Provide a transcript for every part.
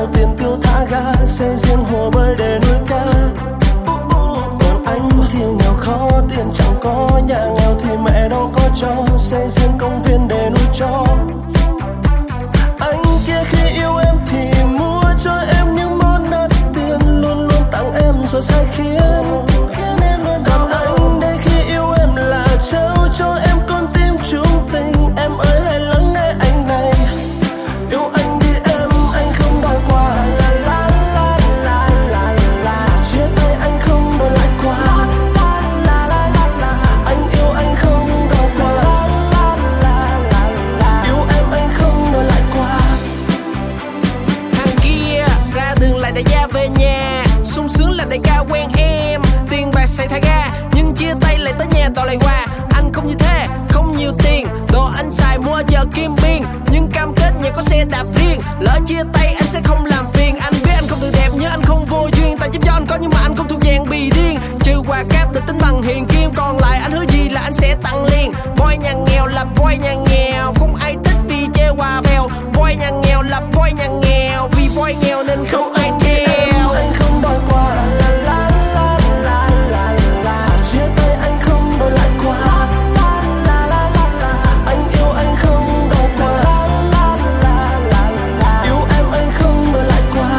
nhiều tiền tiêu thả ga, xây riêng hồ bơi để nuôi cá. Còn anh thì nghèo khó, tiền chẳng có, nhà nghèo thì mẹ đâu có cho, xây riêng công viên để nuôi chó. Anh kia khi yêu em thì mua cho em những món đắt tiền, luôn luôn tặng em rồi sai khiến. Còn anh đây khi yêu em là trao cho em con tim chung tình. Em ơi hãy lắng nghe anh này, yêu anh đi em, anh không đòi quà. La la la la la la, chia tay anh không đòi lại quà. La la la la la, anh yêu anh không đòi quà. La la la la, yêu em anh không đòi lại quà. Thằng kia ra đường lại đại gia về nhà, sung sướng là đại ca quen em, tiền bạc xài thả ga, nhưng chia tay lại tới nhà đòi lại quà. Anh không như thế, không nhiều tiền, đồ anh xài mua ở chợ Kim Biên, nhưng cam kết nhà có xe đạp riêng. Lỡ chia tay anh sẽ không làm phiền, anh biết anh không tự đẹp nhưng anh không vô duyên. Tài chính cho anh có nhưng mà anh không thuộc dạng bì điên, trừ quà cáp được tính bằng hiện kim, còn lại anh hứa gì là anh sẽ tặng liền. Boy nhà nghèo là boy nhà nghèo, không ai thích vì chê quà bèo. Boy nhà nghèo là boy nhà nghèo, vì boy nghèo nên không ai theo. Anh không đòi quà. La la la la la la, chia tay anh không đòi lại quà. La la la la la, anh yêu anh không đòi quà. La la la la, yêu em anh không đòi lại quà.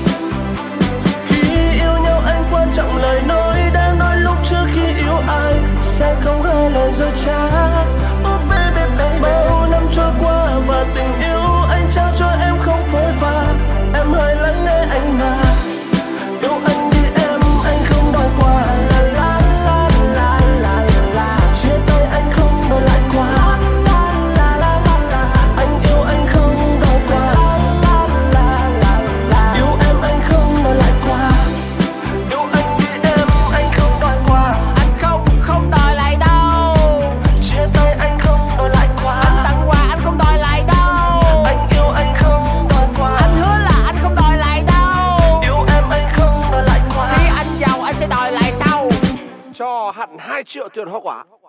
Khi yêu nhau anh quan trọng lời nói, đã nói lúc trước khi yêu ai sẽ không hai lời dối trá. Oh baby baby, bao năm trôi qua và tình yêu anh trao cho em không phôi pha. Em hãy lắng nghe anh mà, yêu anh đi em, anh không đòi quà. La la la la la la, chia tay anh không đòi lại quà. La la la la la, anh yêu anh không đòi quà. La la la la, yêu em anh không đòi lại quà. Yêu anh đi em, anh không đòi quà. Anh không đòi lại đâu. Chia tay anh không đòi lại quà. Anh tặng quà anh không đòi lại đâu. Anh yêu anh không đòi quà. Anh hứa là anh không đòi lại đâu. Yêu em anh không đòi lại quà. Khi anh giàu anh sẽ đòi lại sau. Cho hẳn 2 triệu tiền hoa quả.